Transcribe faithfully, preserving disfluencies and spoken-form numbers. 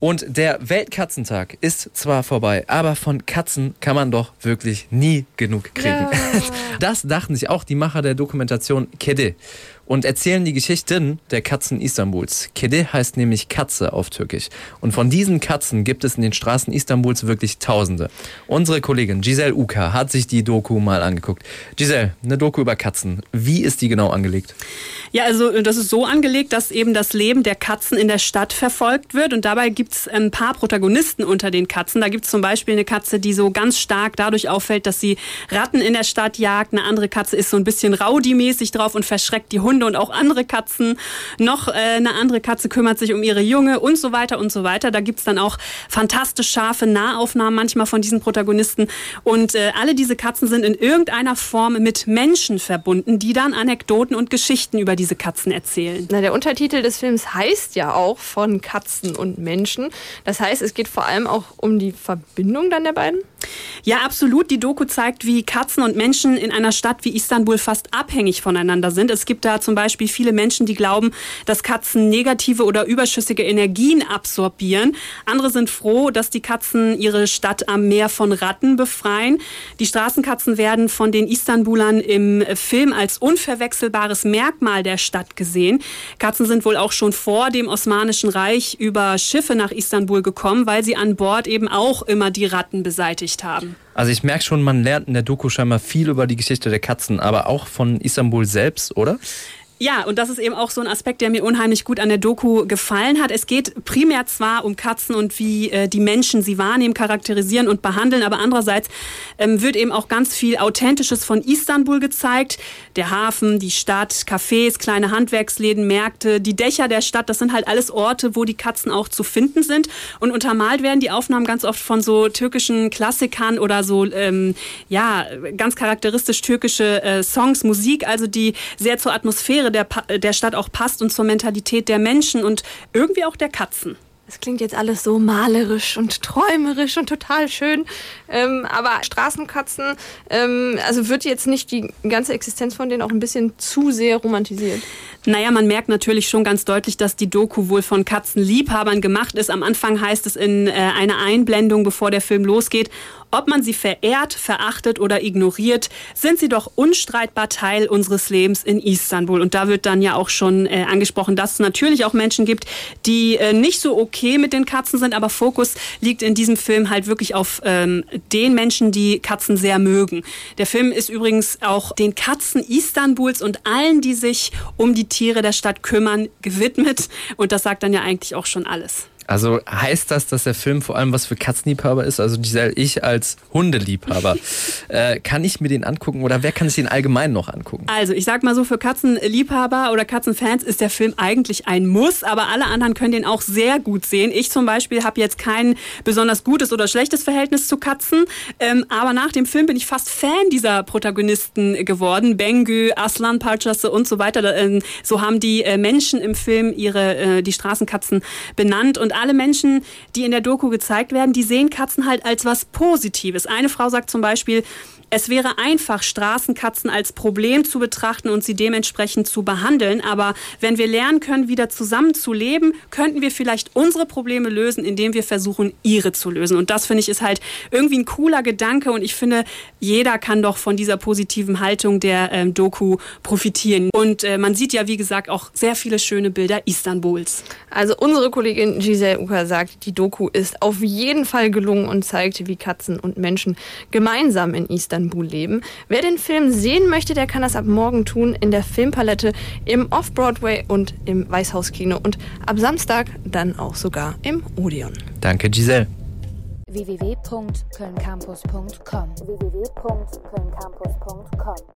Und der Weltkatzentag ist zwar vorbei, aber von Katzen kann man doch wirklich nie genug kriegen. Ja. Das dachten sich auch die Macher der Dokumentation Kedi und erzählen die Geschichten der Katzen Istanbuls. Kedi heißt nämlich Katze auf Türkisch. Und von diesen Katzen gibt es in den Straßen Istanbuls wirklich Tausende. Unsere Kollegin Giselle Uka hat sich die Doku mal angeguckt. Giselle, eine Doku über Katzen. Wie ist die genau angelegt? Ja, also das ist so angelegt, dass eben das Leben der Katzen in der Stadt verfolgt wird. Und dabei gibt es ein paar Protagonisten unter den Katzen. Da gibt es zum Beispiel eine Katze, die so ganz stark dadurch auffällt, dass sie Ratten in der Stadt jagt. Eine andere Katze ist so ein bisschen Rowdy-mäßig drauf und verschreckt die Hunde und auch andere Katzen. Noch äh, eine andere Katze kümmert sich um ihre Junge und so weiter und so weiter. Da gibt es dann auch fantastisch scharfe Nahaufnahmen manchmal von diesen Protagonisten. Und äh, alle diese Katzen sind in irgendeiner Form mit Menschen verbunden, die dann Anekdoten und Geschichten über diese Katzen erzählen. Na, der Untertitel des Films heißt ja auch von Katzen und Menschen. Das heißt, es geht vor allem auch um die Verbindung dann der beiden? Ja, absolut. Die Doku zeigt, wie Katzen und Menschen in einer Stadt wie Istanbul fast abhängig voneinander sind. Es gibt da zum Beispiel viele Menschen, die glauben, dass Katzen negative oder überschüssige Energien absorbieren. Andere sind froh, dass die Katzen ihre Stadt am Meer von Ratten befreien. Die Straßenkatzen werden von den Istanbulern im Film als unverwechselbares Merkmal der Stadt gesehen. Katzen sind wohl auch schon vor dem Osmanischen Reich über Schiffe nach Istanbul gekommen, weil sie an Bord eben auch immer die Ratten beseitigt haben. Also ich merke schon, man lernt in der Doku scheinbar viel über die Geschichte der Katzen, aber auch von Istanbul selbst, oder? Ja, und das ist eben auch so ein Aspekt, der mir unheimlich gut an der Doku gefallen hat. Es geht primär zwar um Katzen und wie äh, die Menschen sie wahrnehmen, charakterisieren und behandeln, aber andererseits ähm, wird eben auch ganz viel Authentisches von Istanbul gezeigt. Der Hafen, die Stadt, Cafés, kleine Handwerksläden, Märkte, die Dächer der Stadt, das sind halt alles Orte, wo die Katzen auch zu finden sind. Und untermalt werden die Aufnahmen ganz oft von so türkischen Klassikern oder so, ähm, ja, ganz charakteristisch türkische äh, Songs, Musik, also die sehr zur Atmosphäre Der, der Stadt auch passt und zur Mentalität der Menschen und irgendwie auch der Katzen. Das klingt jetzt alles so malerisch und träumerisch und total schön. Ähm, aber Straßenkatzen, ähm, also wird jetzt nicht die ganze Existenz von denen auch ein bisschen zu sehr romantisiert? Naja, man merkt natürlich schon ganz deutlich, dass die Doku wohl von Katzenliebhabern gemacht ist. Am Anfang heißt es in äh, einer Einblendung, bevor der Film losgeht: Ob man sie verehrt, verachtet oder ignoriert, sind sie doch unstreitbar Teil unseres Lebens in Istanbul. Und da wird dann ja auch schon äh, angesprochen, dass es natürlich auch Menschen gibt, die äh, nicht so okay mit den Katzen sind, aber Fokus liegt in diesem Film halt wirklich auf ähm, den Menschen, die Katzen sehr mögen. Der Film ist übrigens auch den Katzen Istanbuls und allen, die sich um die Tiere der Stadt kümmern, gewidmet. Und das sagt dann ja eigentlich auch schon alles. Also heißt das, dass der Film vor allem was für Katzenliebhaber ist? Also Giselle, ich als Hundeliebhaber, äh, kann ich mir den angucken oder wer kann sich den allgemein noch angucken? Also ich sag mal so, für Katzenliebhaber oder Katzenfans ist der Film eigentlich ein Muss, aber alle anderen können den auch sehr gut sehen. Ich zum Beispiel habe jetzt kein besonders gutes oder schlechtes Verhältnis zu Katzen, ähm, aber nach dem Film bin ich fast Fan dieser Protagonisten geworden. Bengü, Aslan Parçası und so weiter. Ähm, so haben die äh, Menschen im Film ihre äh, die Straßenkatzen benannt. Und alle Menschen, die in der Doku gezeigt werden, die sehen Katzen halt als was Positives. Eine Frau sagt zum Beispiel, es wäre einfach, Straßenkatzen als Problem zu betrachten und sie dementsprechend zu behandeln. Aber wenn wir lernen können, wieder zusammen zu leben, könnten wir vielleicht unsere Probleme lösen, indem wir versuchen, ihre zu lösen. Und das, finde ich, ist halt irgendwie ein cooler Gedanke. Und ich finde, jeder kann doch von dieser positiven Haltung der ähm, Doku profitieren. Und äh, man sieht ja, wie gesagt, auch sehr viele schöne Bilder Istanbuls. Also unsere Kollegin Giselle Uka sagt, die Doku ist auf jeden Fall gelungen und zeigt, wie Katzen und Menschen gemeinsam in Istanbul leben. Wer den Film sehen möchte, der kann das ab morgen tun in der Filmpalette, im Off-Broadway und im Weißhauskino und ab Samstag dann auch sogar im Odeon. Danke, Giselle. w w w punkt köln campus punkt com w w w punkt köln campus punkt com